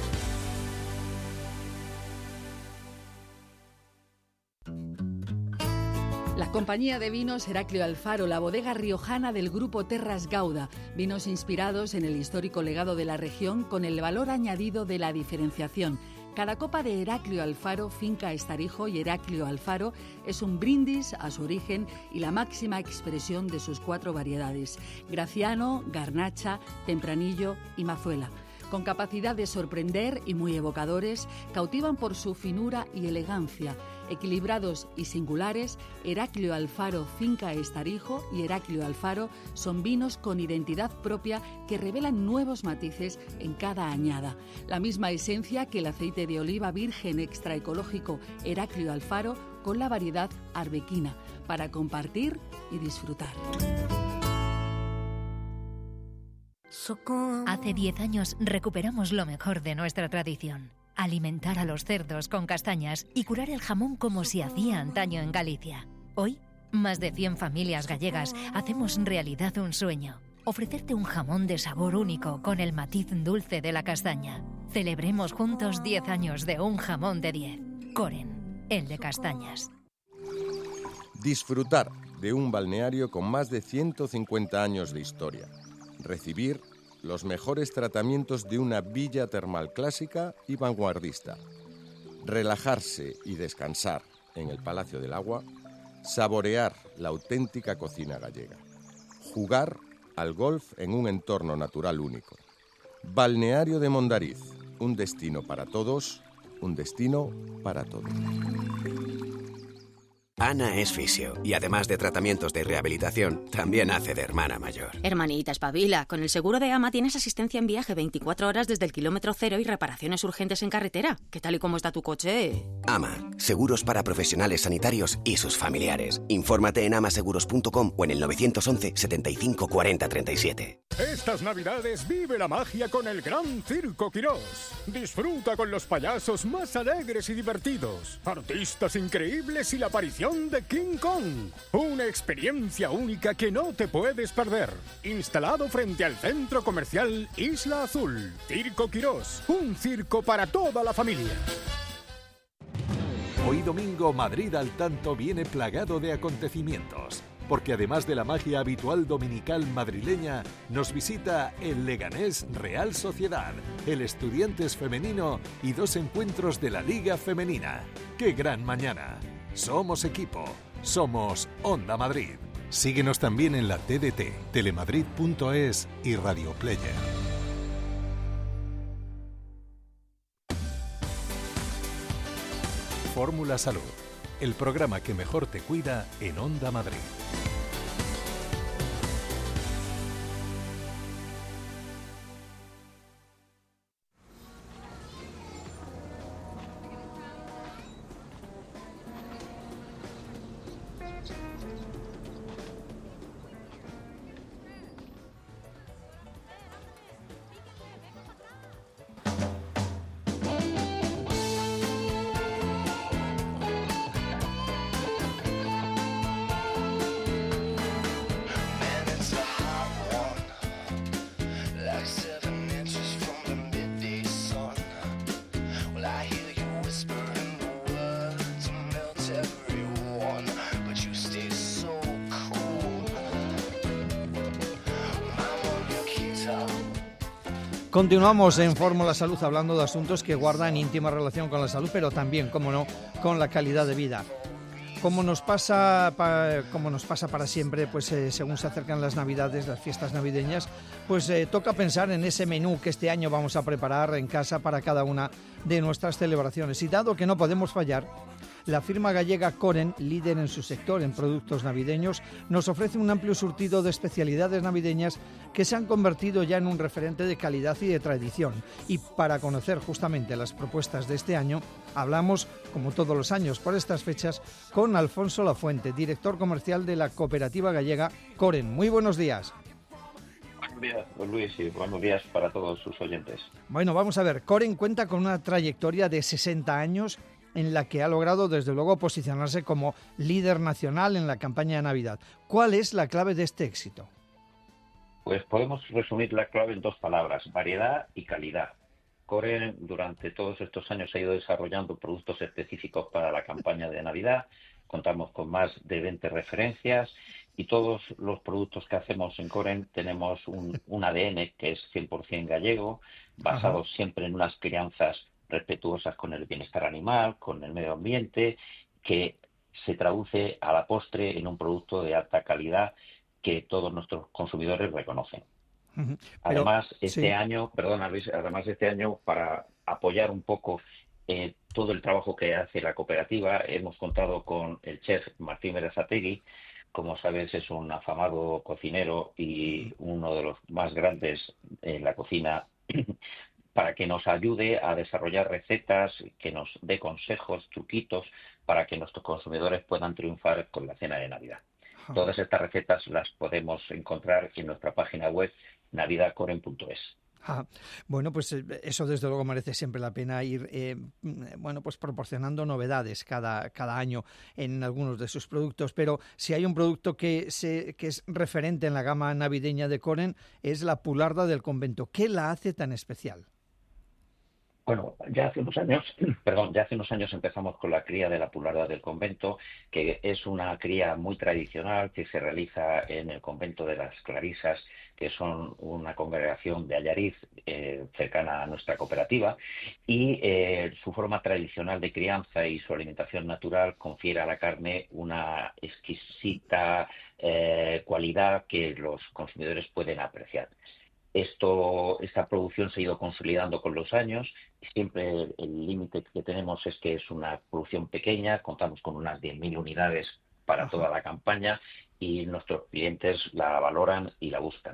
La compañía de vinos Heraclio Alfaro, la bodega riojana del grupo Terras Gauda, vinos inspirados en el histórico legado de la región con el valor añadido de la diferenciación. Cada copa de Heraclio Alfaro, Finca Estarijo y Heraclio Alfaro es un brindis a su origen y la máxima expresión de sus 4 variedades: Graciano, Garnacha, Tempranillo y Mazuela. Con capacidad de sorprender y muy evocadores, cautivan por su finura y elegancia. Equilibrados y singulares, Heraclio Alfaro, Finca Estarijo y Heraclio Alfaro son vinos con identidad propia que revelan nuevos matices en cada añada. La misma esencia que el aceite de oliva virgen extra ecológico Heraclio Alfaro con la variedad arbequina, para compartir y disfrutar. Hace 10 años recuperamos lo mejor de nuestra tradición: alimentar a los cerdos con castañas y curar el jamón como se hacía antaño en Galicia. Hoy, más de 100 familias gallegas hacemos realidad un sueño: ofrecerte un jamón de sabor único con el matiz dulce de la castaña. Celebremos juntos 10 años de un jamón de 10. Coren, el de castañas. Disfrutar de un balneario con más de 150 años de historia. Recibir los mejores tratamientos de una villa termal clásica y vanguardista. Relajarse y descansar en el Palacio del Agua. Saborear la auténtica cocina gallega. Jugar al golf en un entorno natural único. Balneario de Mondariz, un destino para todos, un destino para todos. Ana es fisio y además de tratamientos de rehabilitación, también hace de hermana mayor. Hermanita, espabila. Con el seguro de AMA tienes asistencia en viaje 24 horas desde el kilómetro cero y reparaciones urgentes en carretera. ¿Qué tal y cómo está tu coche? AMA, seguros para profesionales sanitarios y sus familiares. Infórmate en amaseguros.com o en el 911 75 40 37. Estas Navidades vive la magia con el Gran Circo Quirós. Disfruta con los payasos más alegres y divertidos, artistas increíbles y la aparición de King Kong. Una experiencia única que no te puedes perder. Instalado frente al centro comercial Isla Azul. Circo Quirós, un circo para toda la familia. Hoy domingo Madrid al tanto viene plagado de acontecimientos. porque además de la magia habitual dominical madrileña, nos visita el Leganés Real Sociedad, el Estudiantes femenino y 2 encuentros de la Liga Femenina. ¡Qué gran mañana! Somos equipo, somos Onda Madrid. Síguenos también en la TDT, telemadrid.es y Radio Player. Fórmula Salud, el programa que mejor te cuida en Onda Madrid. Continuamos en Fórmula Salud hablando de asuntos que guardan íntima relación con la salud, pero también, como no, con la calidad de vida. Como nos pasa para siempre, pues según se acercan las Navidades, las fiestas navideñas, pues toca pensar en ese menú que este año vamos a preparar en casa para cada una de nuestras celebraciones. Y dado que no podemos fallar, la firma gallega Koren, líder en su sector en productos navideños, nos ofrece un amplio surtido de especialidades navideñas que se han convertido ya en un referente de calidad y de tradición. Y para conocer justamente las propuestas de este año, hablamos, como todos los años por estas fechas, con Alfonso Lafuente, director comercial de la cooperativa gallega Koren. Muy buenos días. Buenos días, don Luis, y buenos días para todos sus oyentes. Bueno, vamos a ver, Koren cuenta con una trayectoria de 60 años en la que ha logrado, desde luego, posicionarse como líder nacional en la campaña de Navidad. ¿Cuál es la clave de este éxito? Pues podemos resumir la clave en 2 palabras, variedad y calidad. Koren durante todos estos años ha ido desarrollando productos específicos para la campaña de Navidad. Contamos con más de 20 referencias y todos los productos que hacemos en Koren tenemos un ADN que es 100% gallego, basado siempre en unas crianzas respetuosas con el bienestar animal, con el medio ambiente, que se traduce a la postre en un producto de alta calidad que todos nuestros consumidores reconocen. Además, este año, para apoyar un poco todo el trabajo que hace la cooperativa, hemos contado con el chef Martín Berazategui. Como sabes, es un afamado cocinero y uno de los más grandes en la cocina, para que nos ayude a desarrollar recetas, que nos dé consejos, truquitos, para que nuestros consumidores puedan triunfar con la cena de Navidad. Todas estas recetas las podemos encontrar en nuestra página web navidadkoren.es. Bueno, pues eso desde luego merece siempre la pena ir pues proporcionando novedades cada año en algunos de sus productos, pero si hay un producto que es referente en la gama navideña de Koren, es la pularda del convento. ¿Qué la hace tan especial? Bueno, ya hace unos años empezamos con la cría de la pularda del convento, que es una cría muy tradicional que se realiza en el convento de las Clarisas, que son una congregación de Allariz cercana a nuestra cooperativa, y su forma tradicional de crianza y su alimentación natural confiere a la carne una exquisita cualidad que los consumidores pueden apreciar. Esta producción se ha ido consolidando con los años. Siempre el límite que tenemos es que es una producción pequeña, contamos con unas 10.000 unidades para toda la campaña y nuestros clientes la valoran y la buscan.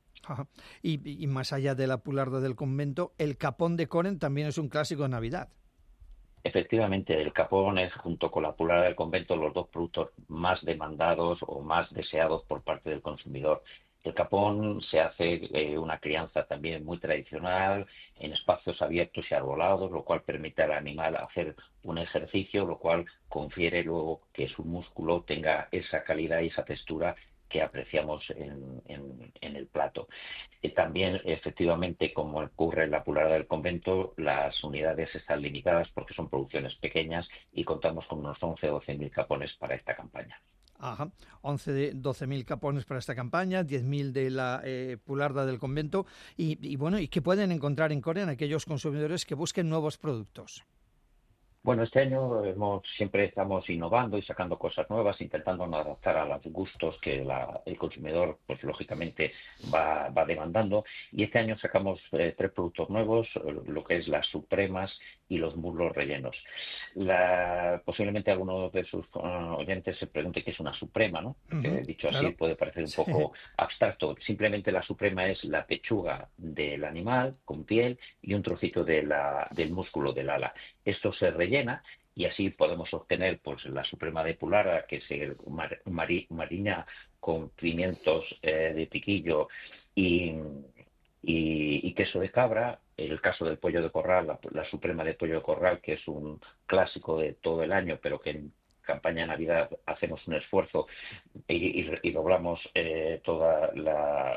Y más allá de la pularda del convento, el capón de Koren también es un clásico de Navidad. Efectivamente, el capón es, junto con la pularda del convento, los 2 productos más demandados o más deseados por parte del consumidor. El capón se hace una crianza también muy tradicional, en espacios abiertos y arbolados, lo cual permite al animal hacer un ejercicio, lo cual confiere luego que su músculo tenga esa calidad y esa textura que apreciamos en el plato. También, efectivamente, como ocurre en la pularda del convento, las unidades están limitadas porque son producciones pequeñas y contamos con unos 11 o 12.000 capones para esta campaña. Ajá, 12.000 capones para esta campaña, 10.000 de la pularda del convento. Y bueno, ¿y qué pueden encontrar en Koren aquellos consumidores que busquen nuevos productos? Bueno, este año siempre estamos innovando y sacando cosas nuevas, intentando adaptar a los gustos que el consumidor, pues lógicamente, va demandando. Y este año sacamos 3 productos nuevos, lo que es las supremas y los muslos rellenos. Posiblemente algunos de sus oyentes se pregunte qué es una suprema, ¿no? Porque dicho así puede parecer un poco abstracto. Simplemente la suprema es la pechuga del animal con piel y un trocito del músculo del ala. Esto se rellena y así podemos obtener pues la suprema de pularda, que se marina con pimientos de piquillo y queso de cabra. En el caso del pollo de corral, la suprema de pollo de corral, que es un clásico de todo el año, pero que en campaña de Navidad hacemos un esfuerzo y doblamos toda la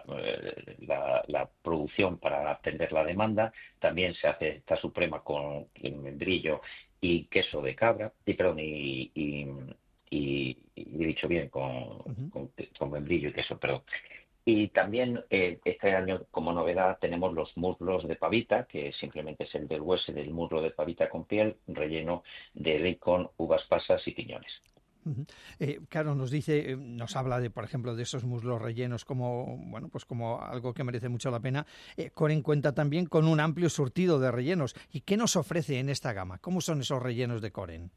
producción para atender la demanda. También se hace esta suprema con membrillo y queso de cabra, y he dicho bien, con membrillo y queso, perdón. Y también este año, como novedad, tenemos los muslos de pavita, que simplemente es el del hueso del muslo de pavita con piel, relleno de bacon, uvas pasas y piñones. Claro, nos habla de, por ejemplo, de esos muslos rellenos como, bueno, pues como algo que merece mucho la pena. Koren cuenta también con un amplio surtido de rellenos. ¿Y qué nos ofrece en esta gama? ¿Cómo son esos rellenos de Koren?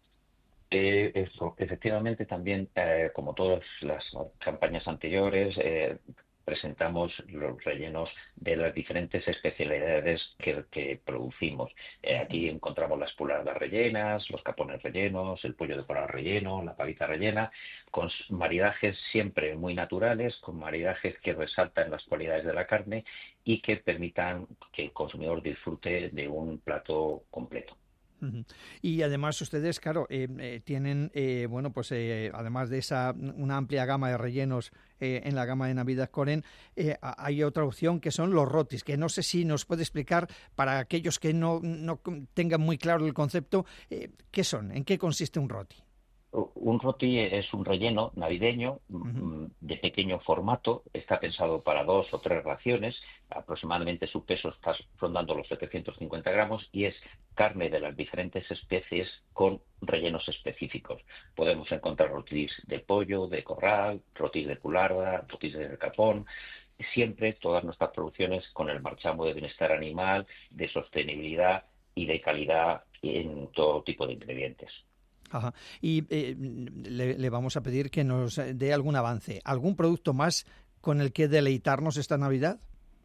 Efectivamente, también, como todas las campañas anteriores, presentamos los rellenos de las diferentes especialidades que producimos. Aquí encontramos las pulardas rellenas, los capones rellenos, el pollo de coral relleno, la pavita rellena, con maridajes siempre muy naturales, con maridajes que resaltan las cualidades de la carne y que permitan que el consumidor disfrute de un plato completo. Y además ustedes, claro, tienen, además de una amplia gama de rellenos en la gama de Navidad Koren, hay otra opción que son los rotis, que no sé si nos puede explicar para aquellos que no tengan muy claro el concepto, ¿qué son? ¿En qué consiste un roti? Un roti es un relleno navideño de pequeño formato, está pensado para 2 o 3 raciones, aproximadamente su peso está rondando los 750 gramos y es carne de las diferentes especies con rellenos específicos. Podemos encontrar rotis de pollo, de corral, rotis de pularda, rotis de capón. Siempre todas nuestras producciones con el marchamo de bienestar animal, de sostenibilidad y de calidad en todo tipo de ingredientes. Ajá. Y le vamos a pedir que nos dé algún avance, algún producto más con el que deleitarnos esta Navidad.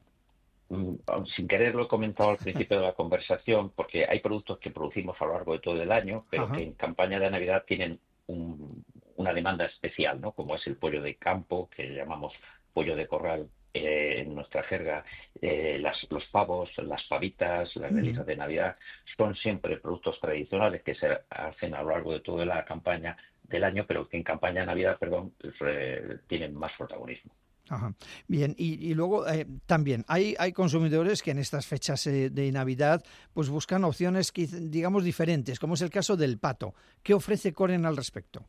Sin querer lo he comentado al principio de la conversación, porque hay productos que producimos a lo largo de todo el año, pero que en campaña de Navidad tienen una demanda especial, ¿no? Como es el pollo de campo, que llamamos pollo de corral en nuestra jerga, los pavos, las pavitas, las delicias de Navidad, son siempre productos tradicionales que se hacen a lo largo de toda la campaña del año, pero que en campaña de Navidad, tienen más protagonismo. Ajá. Bien, y luego también hay consumidores que en estas fechas de Navidad pues buscan opciones, digamos, diferentes, como es el caso del pato. ¿Qué ofrece Koren al respecto?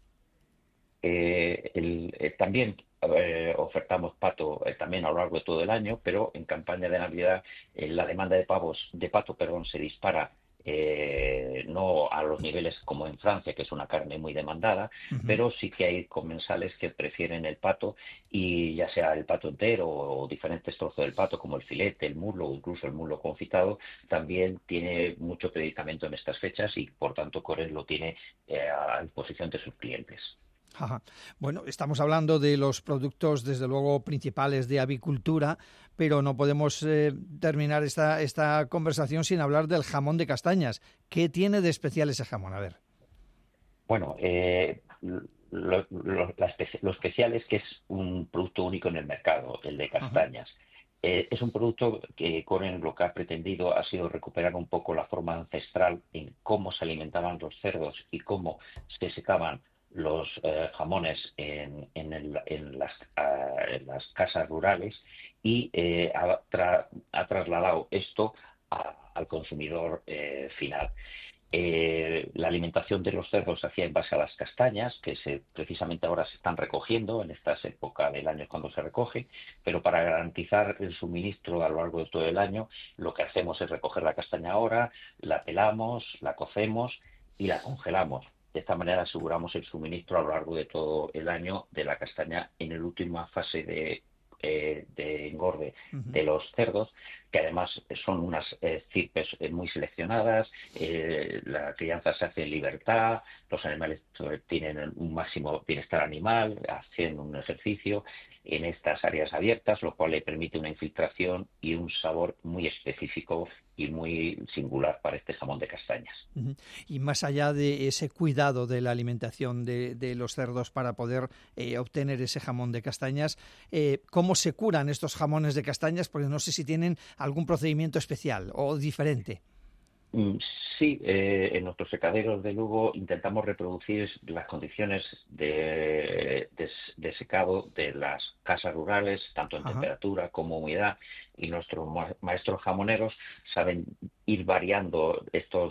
También ofertamos pato también a lo largo de todo el año, pero en campaña de Navidad la demanda de pato se dispara, no a los niveles como en Francia, que es una carne muy demandada, pero sí que hay comensales que prefieren el pato, y ya sea el pato entero o diferentes trozos del pato, como el filete, el muslo o incluso el muslo confitado, también tiene mucho predicamento en estas fechas y por tanto Koren lo tiene a disposición de sus clientes. Ajá. Bueno, estamos hablando de los productos, desde luego, principales de avicultura, pero no podemos terminar esta conversación sin hablar del jamón de castañas. ¿Qué tiene de especial ese jamón? A ver. Bueno, lo especial es que es un producto único en el mercado, el de castañas. Es un producto que Koren lo que ha pretendido ha sido recuperar un poco la forma ancestral en cómo se alimentaban los cerdos y cómo se secaban los jamones en las casas rurales, y ha trasladado esto al consumidor final. La alimentación de los cerdos se hacía en base a las castañas, que precisamente ahora se están recogiendo, en esta época del año cuando se recoge, pero para garantizar el suministro a lo largo de todo el año, lo que hacemos es recoger la castaña ahora, la pelamos, la cocemos y la congelamos. De esta manera aseguramos el suministro a lo largo de todo el año de la castaña en la última fase de engorde de los cerdos, que además son unas cirpes muy seleccionadas, la crianza se hace en libertad, los animales tienen un máximo bienestar animal, hacen un ejercicio en estas áreas abiertas, lo cual le permite una infiltración y un sabor muy específico y muy singular para este jamón de castañas. Y más allá de ese cuidado de la alimentación de los cerdos para poder obtener ese jamón de castañas, ¿cómo se curan estos jamones de castañas? Porque no sé si tienen algún procedimiento especial o diferente. Sí, en nuestros secaderos de Lugo intentamos reproducir las condiciones de secado de las casas rurales, tanto en temperatura como humedad, y nuestros maestros jamoneros saben ir variando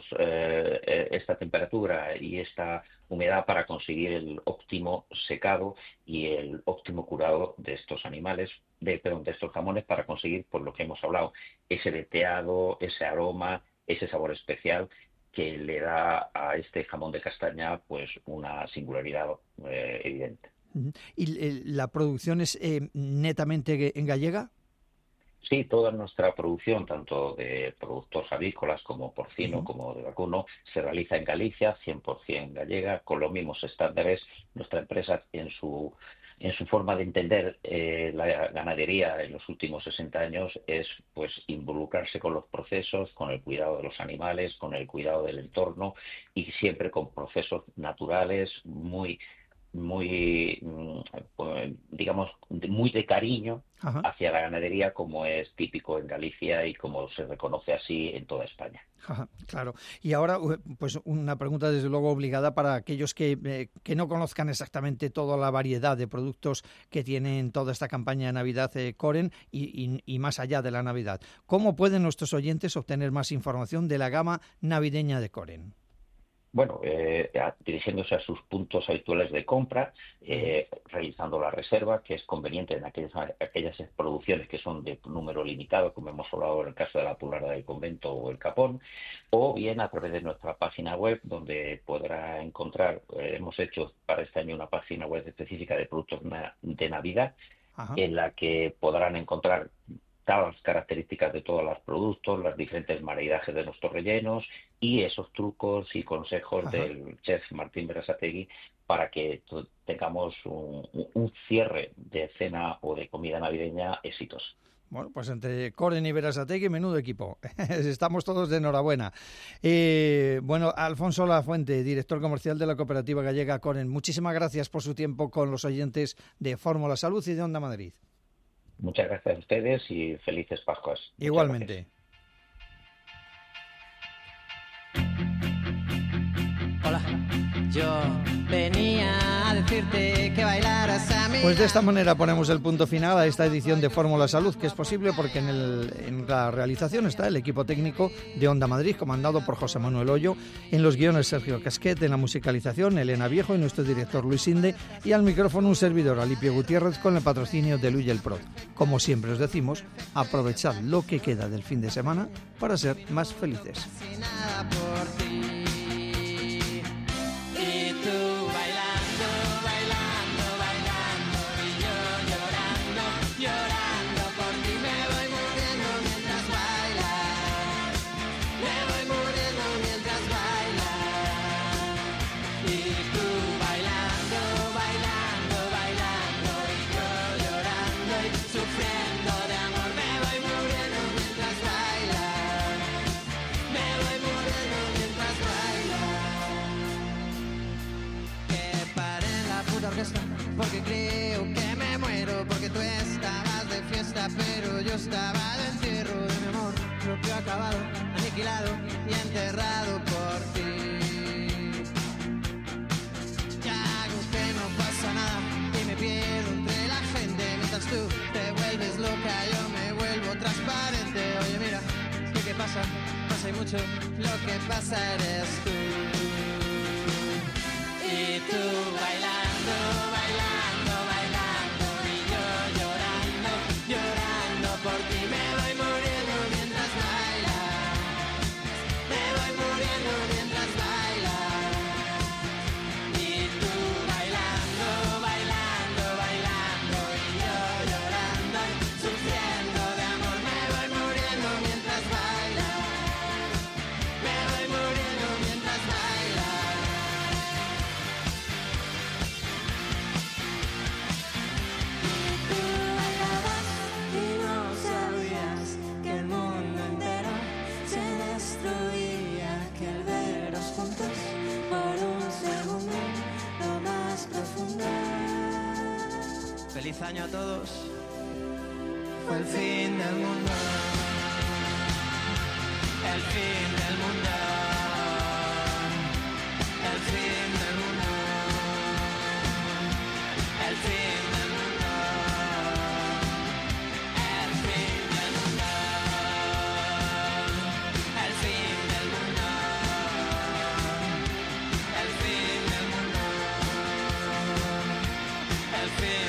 esta temperatura y esta humedad para conseguir el óptimo secado y el óptimo curado de estos animales, de estos jamones, para conseguir, por lo que hemos hablado, ese veteado, ese aroma, ese sabor especial que le da a este jamón de castaña pues una singularidad evidente. ¿Y la producción es netamente en gallega? Sí, toda nuestra producción, tanto de productos avícolas como porcino, como de vacuno, se realiza en Galicia, 100% gallega, con los mismos estándares. Nuestra empresa, en su forma de entender la ganadería en los últimos 60 años, es pues involucrarse con los procesos, con el cuidado de los animales, con el cuidado del entorno, y siempre con procesos naturales muy digamos, muy de cariño hacia la ganadería, como es típico en Galicia y como se reconoce así en toda España. Claro. Y ahora, pues una pregunta desde luego obligada para aquellos que no conozcan exactamente toda la variedad de productos que tienen toda esta campaña de Navidad Coren y más allá de la Navidad. ¿Cómo pueden nuestros oyentes obtener más información de la gama navideña de Coren? Bueno, dirigiéndose a sus puntos habituales de compra, realizando la reserva, que es conveniente en aquellas producciones que son de número limitado, como hemos hablado en el caso de la Pulara del Convento o el Capón, o bien a través de nuestra página web, donde podrá encontrar, hemos hecho para este año una página web específica de productos de Navidad, en la que podrán encontrar las características de todos los productos, los diferentes maridajes de nuestros rellenos y esos trucos y consejos del chef Martín Berasategui para que tengamos un cierre de cena o de comida navideña exitoso. Bueno, pues entre Coren y Berasategui, menudo equipo. Estamos todos de enhorabuena. Bueno, Alfonso Lafuente, director comercial de la cooperativa gallega Coren, muchísimas gracias por su tiempo con los oyentes de Fórmula Salud y de Onda Madrid. Muchas gracias a ustedes y felices Pascuas. Igualmente. Hola, yo venía a decirte que bailaras a mí. Pues de esta manera ponemos el punto final a esta edición de Fórmula Salud, que es posible porque en la realización está el equipo técnico de Onda Madrid, comandado por José Manuel Hoyo, en los guiones Sergio Casquet, en la musicalización Elena Viejo y nuestro director Luis Inde, y al micrófono un servidor, Alipio Gutiérrez, con el patrocinio de Luy el Prod. Como siempre os decimos, aprovechad lo que queda del fin de semana para ser más felices. Porque creo que me muero, porque tú estabas de fiesta, pero yo estaba de entierro de mi amor, propio acabado, aniquilado y enterrado por ti. Ya hago que no pasa nada y me pierdo entre la gente, mientras tú te vuelves loca, yo me vuelvo transparente. Oye, mira, ¿qué pasa? Pasa y mucho. mucho, lo que pasa eres tú. Y tú bailando, bailando, bailando, y yo llorando, llorando por ti. Me voy muriendo mientras bailas, me voy muriendo mientras bailas. Y tú bailando, bailando, bailando, y yo llorando, sufriendo de amor. Me voy muriendo mientras bailas, me voy muriendo mientras bailas. Tú bailabas y no sabías que el mundo entero se destruía, que al veros juntos por un segundo lo más profundo. Feliz año a todos. Fue el fin del mundo, el fin del mundo, el fin del mundo, el fin del mundo, el fin del mundo, el fin del mundo, el fin del mundo, el fin.